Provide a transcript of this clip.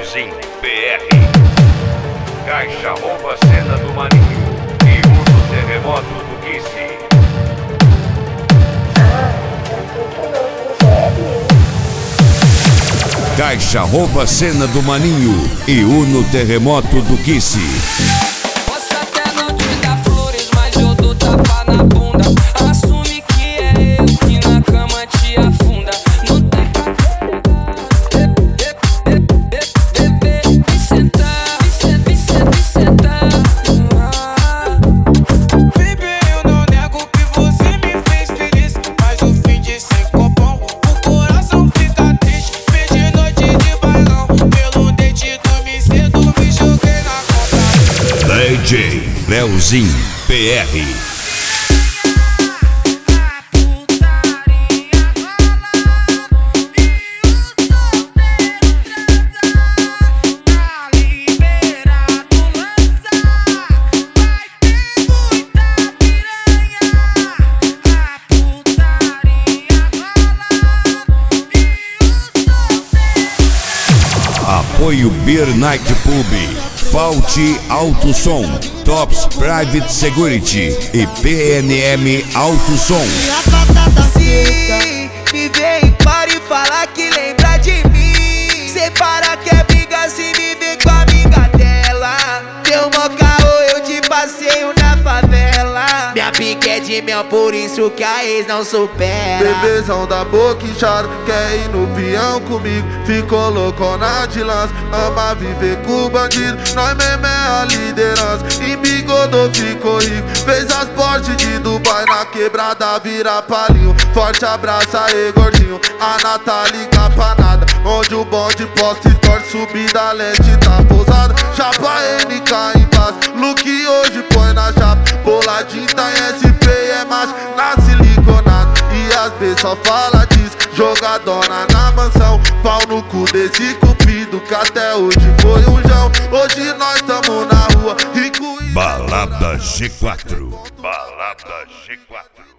Leozinho PR. Caixa rouba a cena do Maninho e usa o terremoto do Kiss. Caixa rouba a cena do Maninho e Uno terremoto do Kiss. Posso até não te dar flores, mas eu dou tapa na bunda. Assume que é eu que na cama te afunda. Não tem me sentar, me sentar. Baby, eu não nego que você me fez feliz, mas o fim de sem copão, o coração fica triste. Perdi noite de bailão, pelo dente dormi cedo, me joguei na conta. DJ Leozinho PR. Apoio Beer Night Pub, Fault Auto Som, Tops Private Security e PNM Auto Som. Minha batata sim, me vê e para e fala que lembra de mim. Cê para que é briga se me vê com a amiga dela. Deu mó caô, eu te passeio na favela. Minha pique é de mel, por isso que a ex não supera. Bebezão da boca inchada, quer ir no peão comigo. Ficou loucona de lança, ama viver com bandido. Nós mesmo é a liderança, embigodou, ficou rico. Fez as portes de Dubai, na quebrada vira palinho. Forte abraço aí, gordinho, a Natália pra nada. Onde o bonde posta e torce, subida leste tá pousada. Chapa NK em paz, look hoje põe na chapa. Boladinho tá em SP, é macho, na siliconada. E as B só fala disso, jogadona na mansão. Pau no cu desse cupido, que até hoje foi um jão. Hoje nós tamo na rua, rico e... Balada G4. Balada G4.